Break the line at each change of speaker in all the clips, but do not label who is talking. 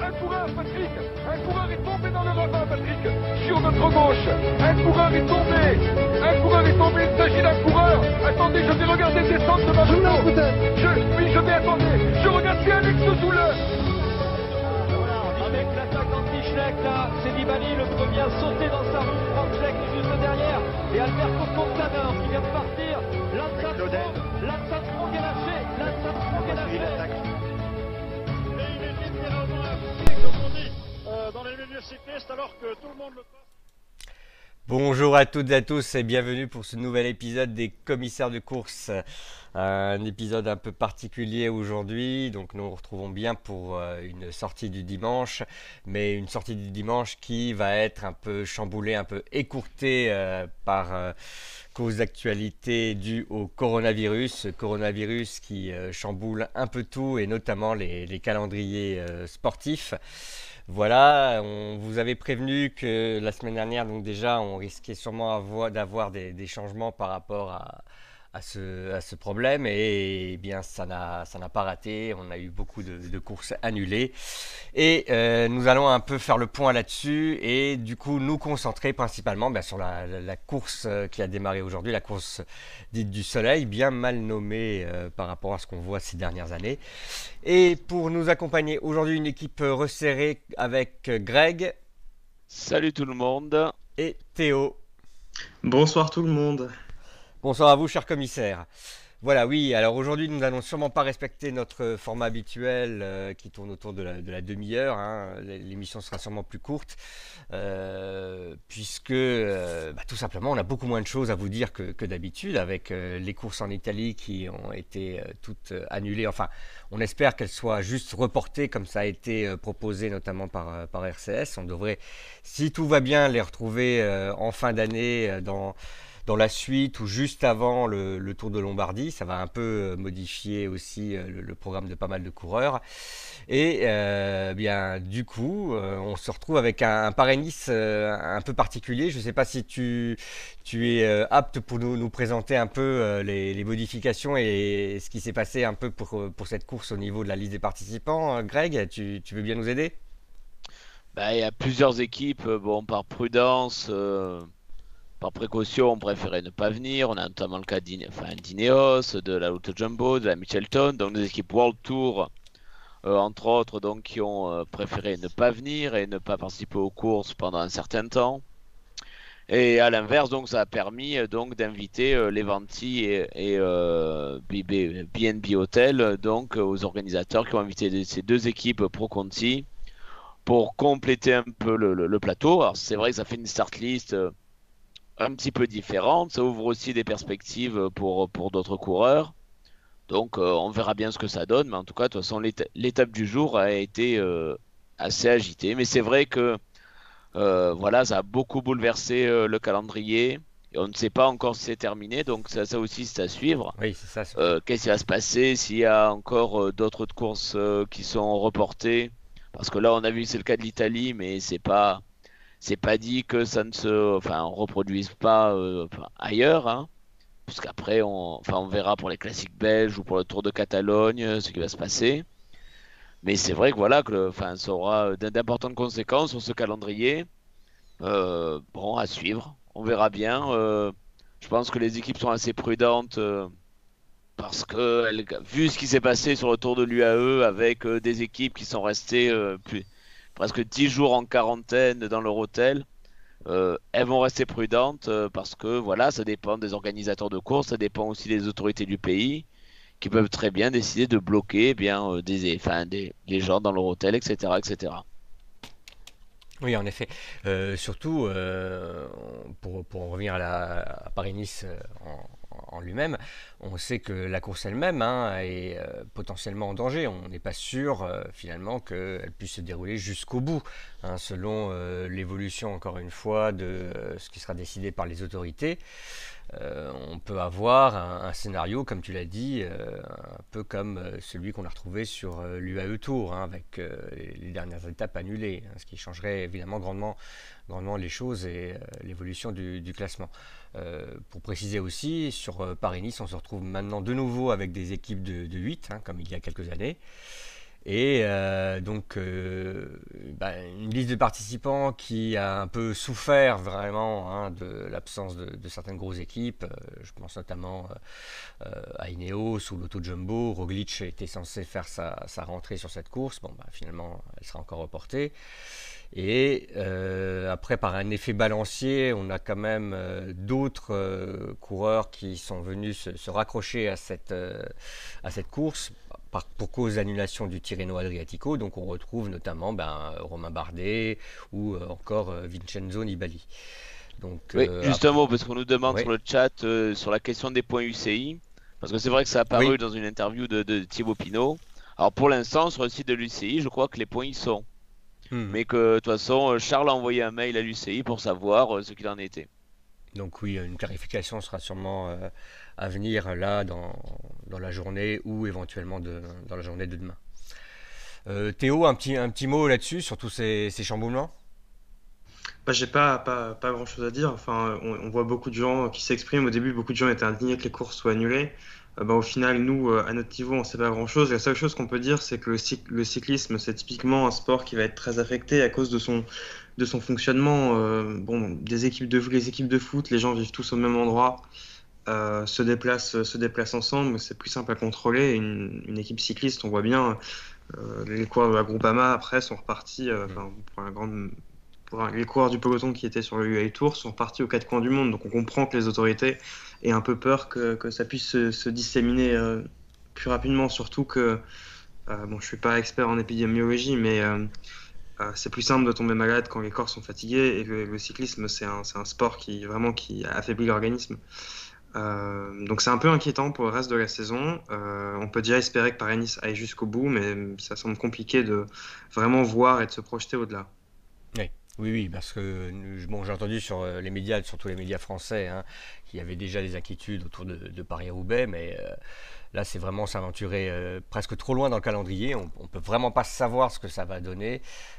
Un coureur, Patrick. Un coureur est tombé dans le ravin, Patrick. Sur notre gauche. Un coureur est tombé. Un coureur est tombé. Il s'agit d'un coureur. Attendez, je vais regarder descendre de ma moto. Oui, je vais attendre. Je regarde si Alex Zoule.
Avec l'attaque anti-Schleck, là, c'est Nibali le premier à sauter dans sa roue. Franck Schleck est juste derrière. Et Alberto Contador qui vient de partir. Lance Armstrong est lâché. Lance Armstrong est lâché.
Et il est littéralement un pied, comme on dit, dans les milieux cyclistes, alors que tout le monde le passe.
Bonjour à toutes et à tous et bienvenue pour ce nouvel épisode des commissaires de course. Un épisode un peu particulier aujourd'hui, donc nous nous retrouvons bien pour une sortie du dimanche, mais une sortie du dimanche qui va être un peu chamboulée, un peu écourtée par cause d'actualité due au coronavirus qui chamboule un peu tout et notamment les calendriers sportifs. Voilà, on vous avait prévenu que la semaine dernière, donc déjà, on risquait sûrement d'avoir des changements par rapport à ce problème et, eh bien ça n'a pas raté, on a eu beaucoup de courses annulées et nous allons un peu faire le point là-dessus et du coup nous concentrer principalement sur la course qui a démarré aujourd'hui, la course dite du soleil, bien mal nommée par rapport à ce qu'on voit ces dernières années. Et pour nous accompagner aujourd'hui, une équipe resserrée avec Greg.
Salut tout le monde.
Et Théo.
Bonsoir tout le monde.
Bonsoir à vous, cher commissaire. Voilà, oui, alors aujourd'hui, nous n'allons sûrement pas respecter notre format habituel qui tourne autour de la demi-heure. L'émission sera sûrement plus courte, puisque tout simplement, on a beaucoup moins de choses à vous dire que d'habitude, avec les courses en Italie qui ont été toutes annulées. Enfin, on espère qu'elles soient juste reportées, comme ça a été proposé notamment par RCS. On devrait, si tout va bien, les retrouver en fin d'année dans la suite ou juste avant le Tour de Lombardie. Ça va un peu modifier aussi le programme de pas mal de coureurs. Et bien du coup, on se retrouve avec un Paris-Nice un peu particulier. Je ne sais pas si tu es apte pour nous présenter un peu les modifications et ce qui s'est passé un peu pour cette course au niveau de la liste des participants. Greg, tu veux bien nous aider ?
Il y a plusieurs équipes, par prudence... Par précaution, on préférait ne pas venir. On a notamment le cas d'Ineos, de la Lotto Jumbo, de la Mitchelton, donc des équipes World Tour, entre autres, donc, qui ont préféré ne pas venir et ne pas participer aux courses pendant un certain temps. Et à l'inverse, donc, ça a permis donc d'inviter Levanti et BNB Hotel, donc aux organisateurs qui ont invité ces deux équipes Pro Conti pour compléter un peu le plateau. Alors c'est vrai que ça fait une start list un petit peu différente, ça ouvre aussi des perspectives pour d'autres coureurs. Donc on verra bien ce que ça donne, mais en tout cas, de toute façon, l'étape du jour a été assez agitée. Mais c'est vrai que ça a beaucoup bouleversé le calendrier. Et on ne sait pas encore si c'est terminé, donc ça aussi c'est à suivre.
Oui, c'est ça.
Qu'est-ce qui va se passer s'il y a encore d'autres courses qui sont reportées? Parce que là, on a vu c'est le cas de l'Italie, mais c'est pas dit que ça ne se reproduise pas ailleurs, hein, puisqu'après on verra pour les classiques belges ou pour le Tour de Catalogne ce qui va se passer. Mais c'est vrai que ça aura d'importantes conséquences sur ce calendrier. À suivre, on verra bien. Je pense que les équipes sont assez prudentes parce que vu ce qui s'est passé sur le Tour de l'UAE avec des équipes qui sont restées presque 10 jours en quarantaine dans leur hôtel, elles vont rester prudentes parce que ça dépend des organisateurs de course, ça dépend aussi des autorités du pays qui peuvent très bien décider de bloquer les gens dans leur hôtel, etc., etc.
Oui, en effet. Surtout, pour en revenir à Paris-Nice en lui-même, on sait que la course elle-même est potentiellement en danger. On n'est pas sûr finalement qu'elle puisse se dérouler jusqu'au bout, selon l'évolution, encore une fois, de ce qui sera décidé par les autorités. On peut avoir un scénario, comme tu l'as dit, un peu comme celui qu'on a retrouvé sur l'UAE Tour, avec les dernières étapes annulées, ce qui changerait évidemment grandement les choses et l'évolution du classement. Pour préciser aussi, sur Paris-Nice, on se retrouve maintenant de nouveau avec des équipes de 8, comme il y a quelques années. Et donc, une liste de participants qui a un peu souffert vraiment de l'absence de certaines grosses équipes. Je pense notamment à Ineos ou l'Auto Jumbo. Roglic était censé faire sa rentrée sur cette course. Bon, finalement, elle sera encore reportée. Et après, par un effet balancier, on a quand même d'autres coureurs qui sont venus se raccrocher à cette course pour cause d'annulation du Tirreno Adriatico. Donc on retrouve notamment Romain Bardet ou encore Vincenzo Nibali. Donc,
oui, juste un mot, parce qu'on nous demande
oui.
sur le chat sur la question des points UCI, parce que c'est vrai que ça a apparu dans une interview de Thibaut Pinot. Alors pour l'instant, sur le site de l'UCI, je crois que les points y sont. Mais que de toute façon, Charles a envoyé un mail à l'UCI pour savoir ce qu'il en était.
Donc oui, une clarification sera sûrement à venir là dans la journée ou éventuellement dans la journée de demain. Théo, un petit mot là-dessus, sur tous ces chamboulements?
J'ai pas grand chose à dire. Enfin, on voit beaucoup de gens qui s'expriment. Au début, beaucoup de gens étaient indignés que les courses soient annulées. Au final, nous, à notre niveau, on sait pas grand chose. La seule chose qu'on peut dire, c'est que le cyclisme, c'est typiquement un sport qui va être très affecté à cause de son fonctionnement. Les équipes de foot, les gens vivent tous au même endroit, se déplacent ensemble. C'est plus simple à contrôler. Une équipe cycliste, on voit bien, les coureurs de la Groupama après sont repartis. Les coureurs du peloton qui étaient sur le UAE Tour sont partis aux quatre coins du monde. Donc on comprend que les autorités aient un peu peur que ça puisse se disséminer plus rapidement. Surtout que, je suis pas expert en épidémiologie, mais c'est plus simple de tomber malade quand les corps sont fatigués. Et le cyclisme, c'est un sport qui affaiblit l'organisme. Donc c'est un peu inquiétant pour le reste de la saison. On peut déjà espérer que Paris-Nice aille jusqu'au bout, mais ça semble compliqué de vraiment voir et de se projeter au-delà.
Oui, parce que j'ai entendu sur les médias, surtout les médias français, qu'il y avait déjà des inquiétudes autour de Paris-Roubaix, mais là c'est vraiment s'aventurer presque trop loin dans le calendrier. On peut vraiment pas savoir ce que ça va donner.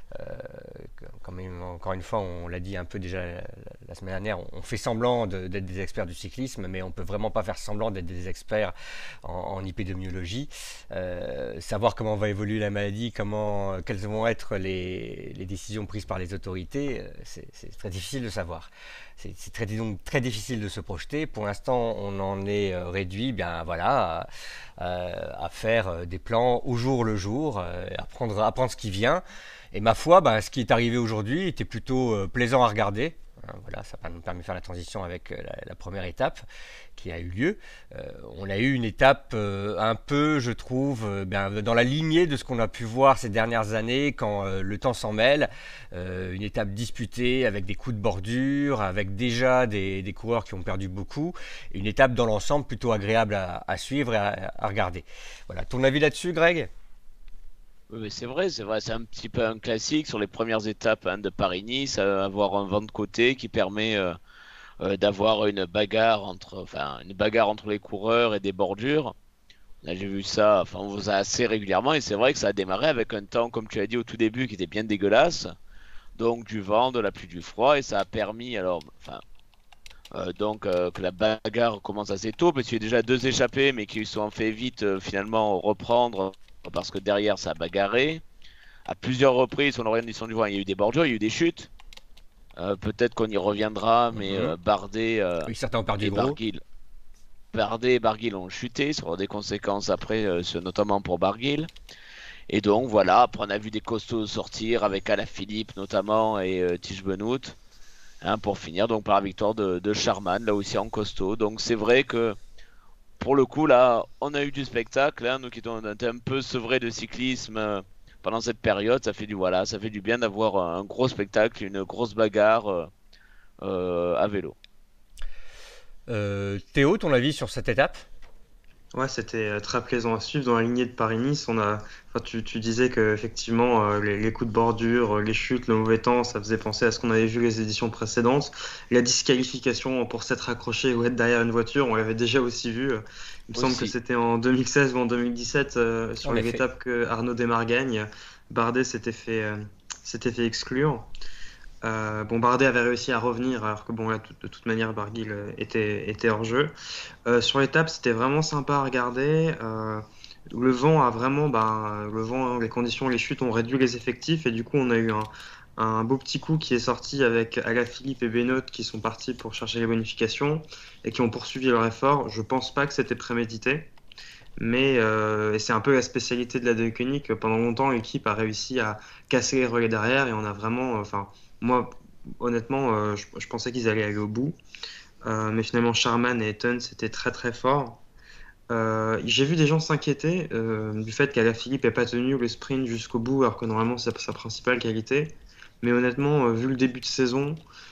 Encore une fois, on l'a dit un peu déjà la semaine dernière, on fait semblant d'être des experts du cyclisme, mais on peut vraiment pas faire semblant d'être des experts en épidémiologie. Savoir comment va évoluer la maladie, quelles vont être les décisions prises par les autorités, c'est très difficile de savoir. C'est donc très difficile de se projeter. Pour l'instant, on en est réduit à faire des plans au jour le jour, à prendre ce qui vient. Et ma foi, ce qui est arrivé aujourd'hui était plutôt plaisant à regarder. Voilà, ça nous permet de faire la transition avec la première étape qui a eu lieu. On a eu une étape un peu, je trouve, dans la lignée de ce qu'on a pu voir ces dernières années quand le temps s'en mêle. Une étape disputée avec des coups de bordure, avec déjà des coureurs qui ont perdu beaucoup. Une étape dans l'ensemble plutôt agréable à suivre et à regarder. Voilà, ton avis là-dessus, Greg ?
Oui, c'est vrai, c'est un petit peu un classique sur les premières étapes de Paris-Nice, avoir un vent de côté qui permet d'avoir une bagarre entre les coureurs et des bordures. Là, j'ai vu ça, on voit ça assez régulièrement et c'est vrai que ça a démarré avec un temps, comme tu as dit au tout début, qui était bien dégueulasse. Donc du vent, de la pluie, du froid et ça a permis que la bagarre commence assez tôt parce qu'il y a déjà 2 échappés mais qui se sont fait vite finalement reprendre. Parce que derrière ça a bagarré. À plusieurs reprises, sur l'orientation du vent, il y a eu des bordures, il y a eu des chutes. Peut-être qu'on y reviendra, mais Bardet
certains ont perdu
et Barguil ont chuté, ça aura des conséquences après, notamment pour Barguil. Et donc voilà, après on a vu des costauds sortir avec Alaphilippe notamment et Tiesj Benoot pour finir donc par la victoire de Sharman, là aussi en costaud. Donc c'est vrai que pour le coup, là, on a eu du spectacle. Nous qui étions un peu sevrés de cyclisme pendant cette période, ça fait du bien d'avoir un gros spectacle, une grosse bagarre à vélo.
Théo, ton avis sur cette étape ?
Ouais, c'était très plaisant à suivre dans la lignée de Paris-Nice. Tu disais que effectivement les coups de bordure, les chutes, le mauvais temps, ça faisait penser à ce qu'on avait vu les éditions précédentes. La disqualification pour s'être accroché ou être derrière une voiture, on l'avait déjà aussi vu. Il me semble que c'était en 2016 ou en 2017 sur l'étape que Arnaud Démare gagne. Bardet s'était fait exclure. Bardet avait réussi à revenir alors que de toute manière Barguil était hors jeu. Sur l'étape, c'était vraiment sympa à regarder. le vent a vraiment, le vent, les conditions, les chutes ont réduit les effectifs et du coup on a eu un beau petit coup qui est sorti avec Alaphilippe et Benoît qui sont partis pour chercher les bonifications et qui ont poursuivi leur effort. Je pense pas que c'était prémédité, mais et c'est un peu la spécialité de la Deceuninck. Pendant longtemps, l'équipe a réussi à casser les relais derrière et on a vraiment, enfin, moi, honnêtement, je pensais qu'ils allaient aller au bout. Mais finalement, Sharman et Eton, c'était très très fort. J'ai vu des gens s'inquiéter du fait qu'Alaphilippe n'ait pas tenu le sprint jusqu'au bout, alors que normalement c'est sa principale qualité. Mais honnêtement, vu le début de saison,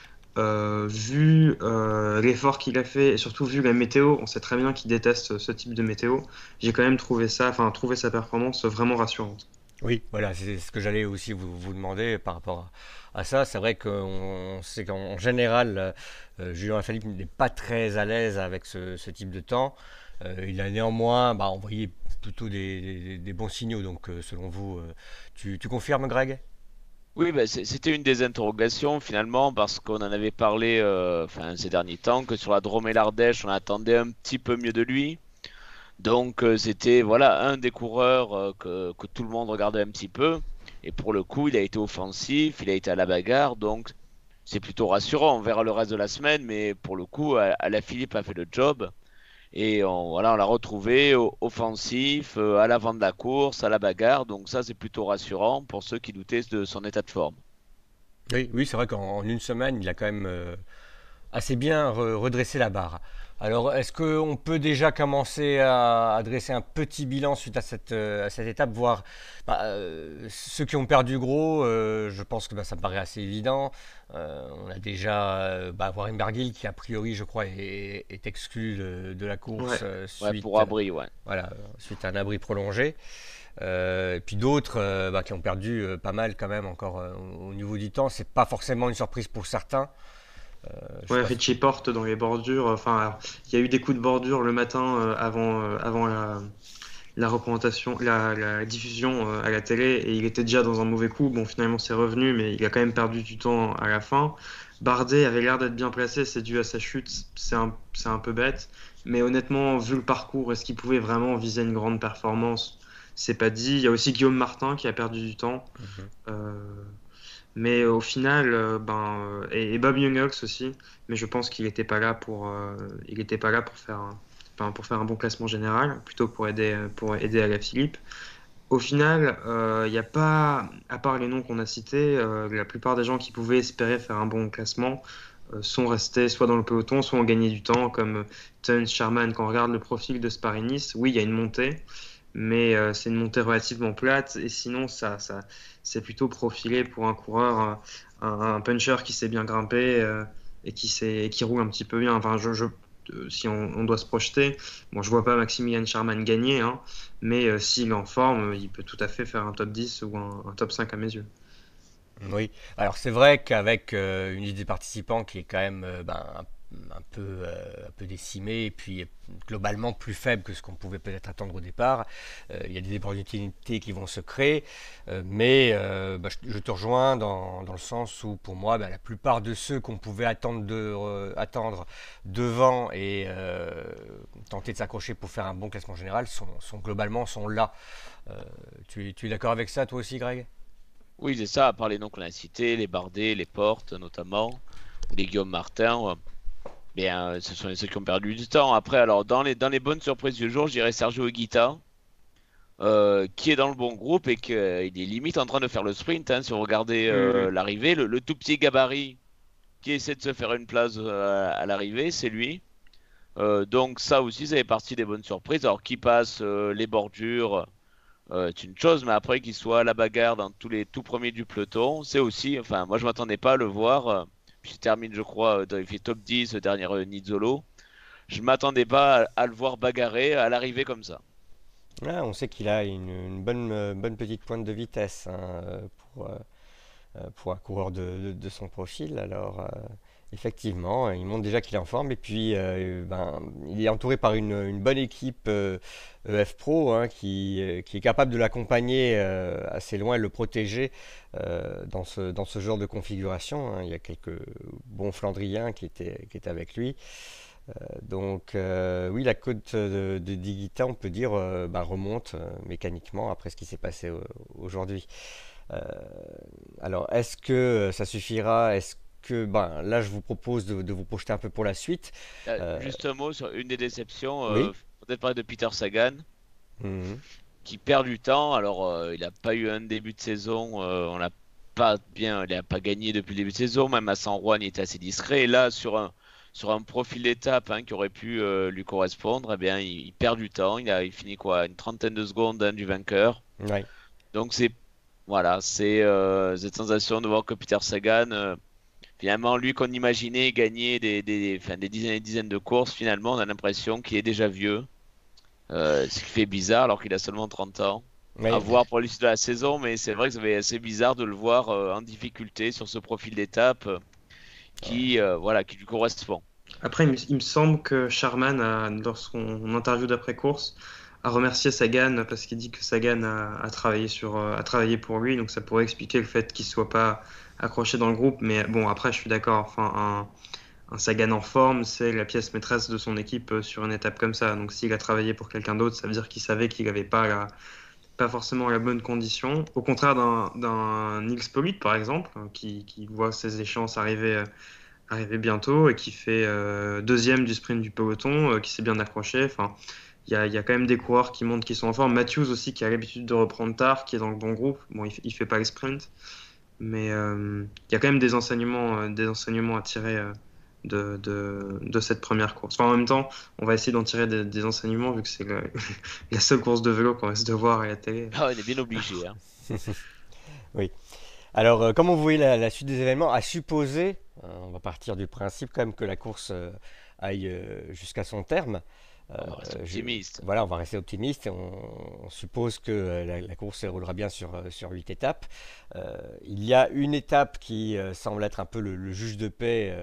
vu l'effort qu'il a fait et surtout vu la météo, on sait très bien qu'il déteste ce type de météo. J'ai quand même trouvé sa performance vraiment rassurante.
Oui, voilà, c'est ce que j'allais aussi vous demander par rapport à ça. C'est vrai qu'on sait qu'en général, Julien Alaphilippe n'est pas très à l'aise avec ce type de temps. Il a néanmoins envoyé plutôt des bons signaux. Donc, selon vous, tu confirmes, Greg?
Oui, c'était une des interrogations finalement parce qu'on en avait parlé ces derniers temps que sur la Drôme et l'Ardèche, on attendait un petit peu mieux de lui. Donc c'était voilà un des coureurs que tout le monde regardait un petit peu. Et pour le coup, il a été offensif, il a été à la bagarre, donc c'est plutôt rassurant. On verra le reste de la semaine, mais pour le coup, Alaphilippe a fait le job. Et voilà, on l'a retrouvé offensif, à l'avant de la course, à la bagarre. Donc ça, c'est plutôt rassurant pour ceux qui doutaient de son état de forme.
Oui, oui, c'est vrai qu'en une semaine, il a quand même assez bien redressé la barre. Alors, est-ce qu'on peut déjà commencer à dresser un petit bilan suite à cette étape, voir ceux qui ont perdu gros, je pense que ça me paraît assez évident. On a déjà Warren Barguil qui, a priori, je crois, est exclu de la course
Ouais.
Ouais, pour abri, ouais.
voilà, suite à un abri prolongé. Et puis d'autres qui ont perdu pas mal quand même encore au niveau du temps. C'est pas forcément une surprise pour certains. Je sais
Ouais,
pas si-
Richie Porte dans les bordures. Enfin, alors, il y a eu des coups de bordure le matin avant la représentation, la diffusion à la télé, et il était déjà dans un mauvais coup. Bon, finalement, c'est revenu, mais il a quand même perdu du temps à la fin. Bardet avait l'air d'être bien placé, c'est dû à sa chute, c'est un peu bête. Mais honnêtement, vu le parcours, est-ce qu'il pouvait vraiment viser une grande performance? C'est pas dit. Il y a aussi Guillaume Martin qui a perdu du temps.
Mhm.
Euh, mais au final, et Bob Jungels aussi, mais je pense qu'il n'était pas là il était pas là pour faire un bon classement général, plutôt pour aider Alaphilippe. Au final, il n'y a pas, à part les noms qu'on a cités, la plupart des gens qui pouvaient espérer faire un bon classement sont restés soit dans le peloton, soit ont gagné du temps, comme Teuns, Sharman. Quand on regarde le profil de Spariniss, oui, il y a une montée, mais c'est une montée relativement plate, et sinon, c'est plutôt profilé pour un coureur, un puncher qui sait bien grimper et qui roule un petit peu bien. Enfin, si on doit se projeter, bon, je vois pas Maximilian Sharman gagner, hein, mais s'il est en forme, il peut tout à fait faire un top 10 ou un top 5 à mes yeux.
Oui, alors c'est vrai qu'avec une liste des participants qui est quand même un peu décimée et puis globalement plus faible que ce qu'on pouvait peut-être attendre au départ, il y a des opportunités qui vont se créer, mais je te rejoins dans le sens où pour moi la plupart de ceux qu'on pouvait attendre devant et tenter de s'accrocher pour faire un bon classement général globalement sont là. Tu es d'accord avec ça toi aussi, Greg?
Oui, c'est ça, à part les noms qu'on a cités, les Bardet, les Portes notamment, ou les Guillaume Martin. Ouais. Bien, ce sont ceux qui ont perdu du temps. Après, alors, dans les bonnes surprises du jour, je dirais Sergio Higuita, qui est dans le bon groupe et qu'il est limite en train de faire le sprint. Hein, si vous regardez
Mm.
l'arrivée, le tout petit gabarit qui essaie de se faire une place à l'arrivée, c'est lui. Donc ça aussi, ça fait partie des bonnes surprises. Alors, qui passe les bordures, c'est une chose, mais après qu'il soit à la bagarre dans tous les tout premiers du peloton, c'est aussi, enfin, moi je m'attendais pas à le voir. Puis il termine, je crois, il fait top 10, dernier Nizzolo. Je m'attendais pas à le voir bagarrer à l'arrivée comme ça.
Ah, on sait qu'il a une bonne petite pointe de vitesse hein, pour un coureur de son profil. Alors, effectivement, il montre déjà qu'il est en forme. Et puis, il est entouré par une bonne équipe EF Pro hein, qui est capable de l'accompagner assez loin et le protéger dans ce genre de configuration. Hein. Il y a quelques bons Flandriens qui étaient avec lui. Donc oui, la côte de Digita, on peut dire, remonte mécaniquement après ce qui s'est passé aujourd'hui. Euh, alors, est-ce que ça suffira? Est-ce que, là, je vous propose de vous projeter un peu pour la suite.
Juste un mot sur une des déceptions.
Oui.
Peut-être parler de Peter Sagan,
Mhm.
qui perd du temps. Alors, il n'a pas eu un début de saison. On l'a pas bien, il n'a pas gagné depuis le début de saison. Même à San Juan, il était assez discret. Et là, sur un profil d'étape qui aurait pu lui correspondre, eh bien, il perd du temps. Il finit quoi? Une trentaine de secondes du vainqueur.
Ouais.
Donc, c'est cette sensation de voir que Peter Sagan, finalement, lui qu'on imaginait gagner des dizaines et dizaines de courses, finalement, on a l'impression qu'il est déjà vieux. Ce qui fait bizarre alors qu'il a seulement 30 ans.
Ouais.
À voir pour l'issue de la saison, mais c'est vrai que c'est assez bizarre de le voir en difficulté sur ce profil d'étape qui lui correspond.
Après, il me semble que Sharman, dans son interview d'après-course, a remercié Sagan parce qu'il dit que Sagan a travaillé pour lui, donc ça pourrait expliquer le fait qu'il ne soit pas accroché dans le groupe. Mais bon, après, je suis d'accord. Enfin, un Sagan en forme, c'est la pièce maîtresse de son équipe sur une étape comme ça. Donc, s'il a travaillé pour quelqu'un d'autre, ça veut dire qu'il savait qu'il n'avait pas forcément la bonne condition. Au contraire d'un Nils Politt, par exemple, qui voit ses échéances arriver bientôt et qui fait deuxième du sprint du peloton, qui s'est bien accroché. Enfin, il y a quand même des coureurs qui montrent qu'ils sont en forme. Matthews aussi, qui a l'habitude de reprendre tard, qui est dans le bon groupe. Bon, il fait pas le sprint, mais il y a quand même des enseignements à tirer de cette première course. Enfin, en même temps, on va essayer d'en tirer des enseignements vu que c'est la seule course de vélo qu'on reste de voir à la télé.
Ah, on est bien obligé.
Oui. Alors, comment vous voyez la suite des événements? À supposer, on va partir du principe quand même que la course aille jusqu'à son terme.
On va rester optimiste.
Voilà, on va rester optimiste et on suppose que la course se déroulera bien sur 8 étapes. Il y a une étape qui semble être un peu le juge de paix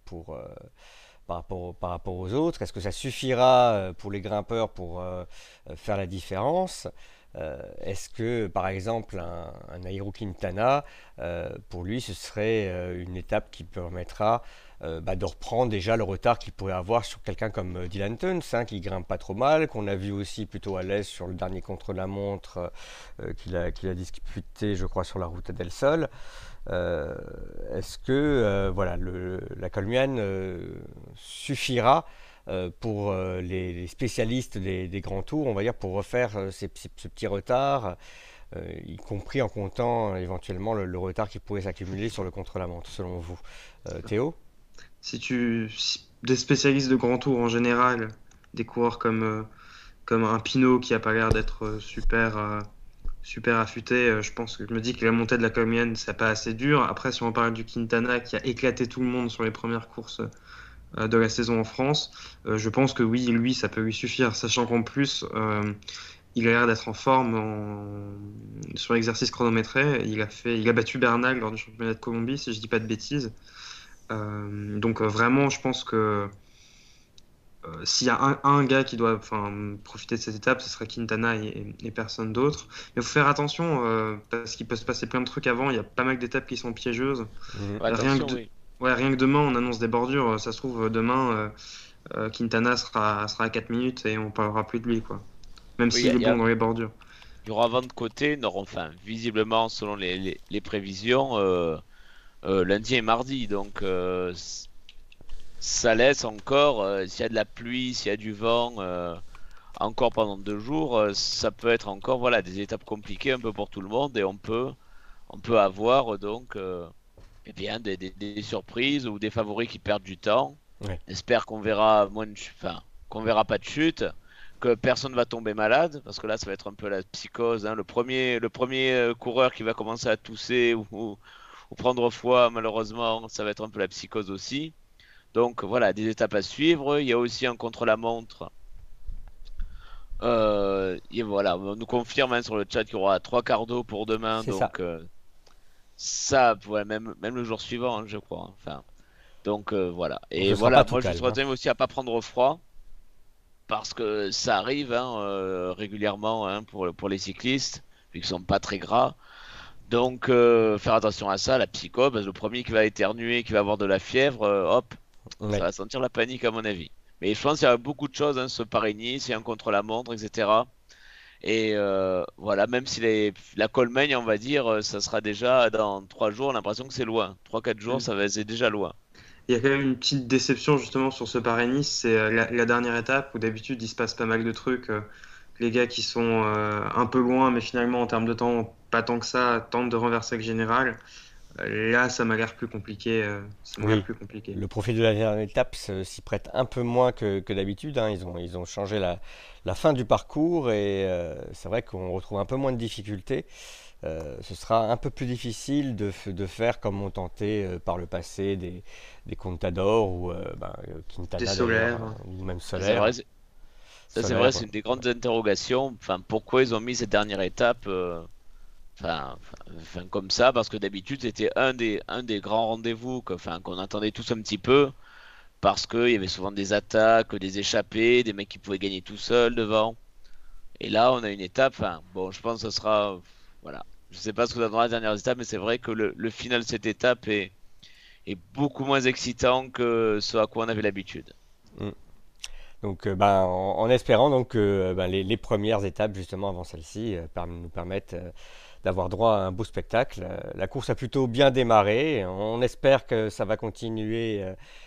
par rapport aux autres. Est-ce que ça suffira pour les grimpeurs pour faire la différence? Est-ce que, par exemple, un Nairo Quintana, pour lui, ce serait une étape qui permettra de reprendre déjà le retard qu'il pourrait avoir sur quelqu'un comme Dylan Teuns, qui grimpe pas trop mal, qu'on a vu aussi plutôt à l'aise sur le dernier contre-la-montre qu'il a disputé, je crois, sur la route d'El Sol. Est-ce que la Colmiane suffira pour les spécialistes des grands tours, on va dire, pour refaire ce petit retard, y compris en comptant éventuellement le retard qui pourrait s'accumuler sur le contre-la-montre, selon vous? Théo?
Des spécialistes de grand tour en général, des coureurs comme un Pinot qui a pas l'air d'être super affûté, je me dis que la montée de la Colmienne, c'est pas assez dur. Après, si on parle du Quintana qui a éclaté tout le monde sur les premières courses de la saison en France, je pense que oui, lui, ça peut lui suffire, sachant qu'en plus, il a l'air d'être en forme sur l'exercice chronométré. Il a battu Bernal lors du championnat de Colombie, si je dis pas de bêtises. Donc vraiment, je pense que s'il y a un gars qui doit profiter de cette étape, ce serait Quintana et personne d'autre. Mais il faut faire attention parce qu'il peut se passer plein de trucs avant. Il y a pas mal d'étapes qui sont piégeuses. Rien que demain, on annonce des bordures. Ça se trouve, demain, Quintana sera à 4 minutes et on parlera plus de lui, quoi. Même s'il est bon dans les bordures.
Il y aura 20 de côté, visiblement, selon les prévisions, lundi et mardi. Donc, ça laisse encore, s'il y a de la pluie, s'il y a du vent, encore pendant 2 jours, ça peut être encore des étapes compliquées un peu pour tout le monde et on peut avoir donc des surprises ou des favoris qui perdent du temps. Ouais. J'espère qu'on verra qu'on verra pas de chute, que personne va tomber malade parce que là ça va être un peu la psychose. Le premier coureur qui va commencer à tousser ou prendre froid, malheureusement, ça va être un peu la psychose aussi. Donc voilà, des étapes à suivre. Il y a aussi un contre-la-montre. Et voilà, on nous confirme sur le chat qu'il y aura 3 quarts d'eau pour demain. C'est donc ça même le jour suivant, je crois. Donc voilà. Et voilà, moi je souhaite aussi à pas prendre froid parce que ça arrive régulièrement pour les cyclistes vu qu'ils sont pas très gras. Donc faire attention à ça, la psychose, parce que le premier qui va éternuer, qui va avoir de la fièvre, ça va sentir la panique à mon avis. Mais je pense qu'il y a beaucoup de choses, hein, ce Paris-Nice, il y a un contre-la-montre, etc. Et voilà, même si la Colmeigne, on va dire, ça sera déjà dans 3 jours, on a l'impression que c'est loin. 3, 4 jours, c'est déjà loin.
Il y a quand même une petite déception justement sur ce Paris-Nice, c'est la dernière étape où d'habitude il se passe pas mal de trucs. Les gars qui sont un peu loin, mais finalement en termes de temps, pas tant que ça, tentent de renverser le général. Là, ça m'a l'air plus compliqué. Ça m'a l'air
Oui,
plus compliqué.
le profil de la dernière étape s'y prête un peu moins que d'habitude, hein. Ils ont changé la fin du parcours et c'est vrai qu'on retrouve un peu moins de difficultés. Ce sera un peu plus difficile de faire comme on tentait par le passé des Contador ou
Des
Quintana d'ailleurs,
solaires.
ou même
Ça, c'est vrai,
Solaire.
c'est vrai,
Solaire,
c'est une des grandes interrogations. Enfin, pourquoi ils ont mis cette dernière étape comme ça? Parce que d'habitude, c'était un des grands rendez-vous qu'on attendait tous un petit peu. Parce qu'il y avait souvent des attaques, des échappées, des mecs qui pouvaient gagner tout seuls devant. Et là, on a une étape. Enfin, bon, je pense que ce sera. Voilà. Je sais pas ce que ça donnera la dernière étape, mais c'est vrai que le final de cette étape est beaucoup moins excitant que ce à quoi on avait l'habitude.
Mm. Donc, en espérant donc que les premières étapes justement avant celle-ci nous permettent d'avoir droit à un beau spectacle. La course a plutôt bien démarré. On espère que ça va continuer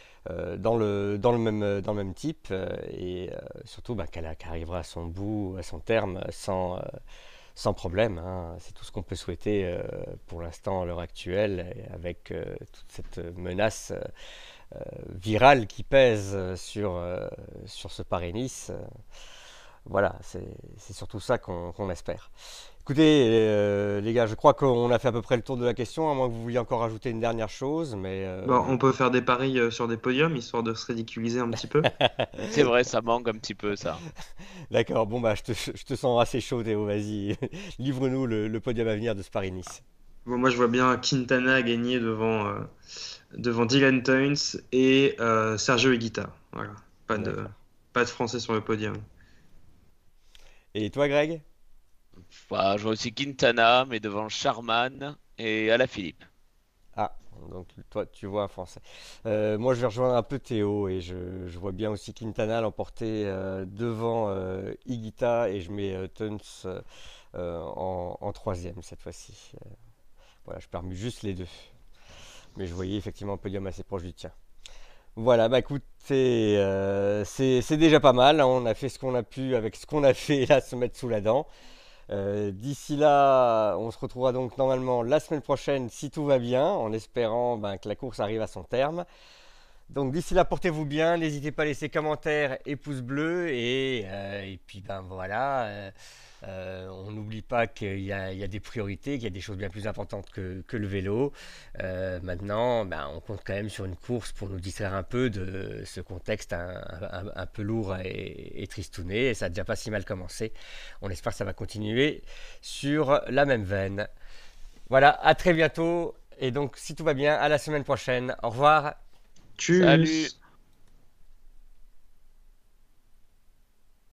dans le même type et surtout qu'elle arrivera à son bout, à son terme, sans problème, hein. C'est tout ce qu'on peut souhaiter pour l'instant à l'heure actuelle, et avec toute cette menace virale qui pèse sur ce Paris-Nice. Voilà, c'est surtout ça qu'on espère. Écoutez, les gars, je crois qu'on a fait à peu près le tour de la question, à moins que vous vouliez encore ajouter une dernière chose, mais
Bon, on peut faire des paris sur des podiums, histoire de se ridiculiser un petit peu.
C'est vrai, ça manque un petit peu ça.
d'accord. Bon, je te sens assez chaud, Théo, vas-y, livre-nous le podium à venir de ce Paris-Nice.
Bon, moi, je vois bien Quintana gagner devant Dylan Teuns et Sergio Higuita. Voilà. Pas de,
D'accord.
pas de Français sur le podium.
Et toi, Greg?
Voilà, je vois aussi Quintana, mais devant Charman et Alaphilippe.
Ah, donc toi, tu vois un Français. Moi, je vais rejoindre un peu Théo et je vois bien aussi Quintana l'emporter devant Higuita et je mets Teuns en troisième cette fois-ci. Voilà, je permets juste les deux. Mais je voyais effectivement un podium assez proche du tien. Voilà, bah écoute, c'est déjà pas mal, hein. On a fait ce qu'on a pu avec ce qu'on a fait là, se mettre sous la dent. D'ici là, on se retrouvera donc normalement la semaine prochaine si tout va bien, en espérant que la course arrive à son terme. Donc d'ici là, portez-vous bien, n'hésitez pas à laisser commentaires et pouces bleus et puis voilà, on n'oublie pas il y a des priorités, qu'il y a des choses bien plus importantes que le vélo. Maintenant, on compte quand même sur une course pour nous distraire un peu de ce contexte un peu lourd et tristouné. Et ça n'a déjà pas si mal commencé. On espère que ça va continuer sur la même veine. Voilà, à très bientôt. Et donc, si tout va bien, à la semaine prochaine. Au revoir.
Tchuss!
Salut!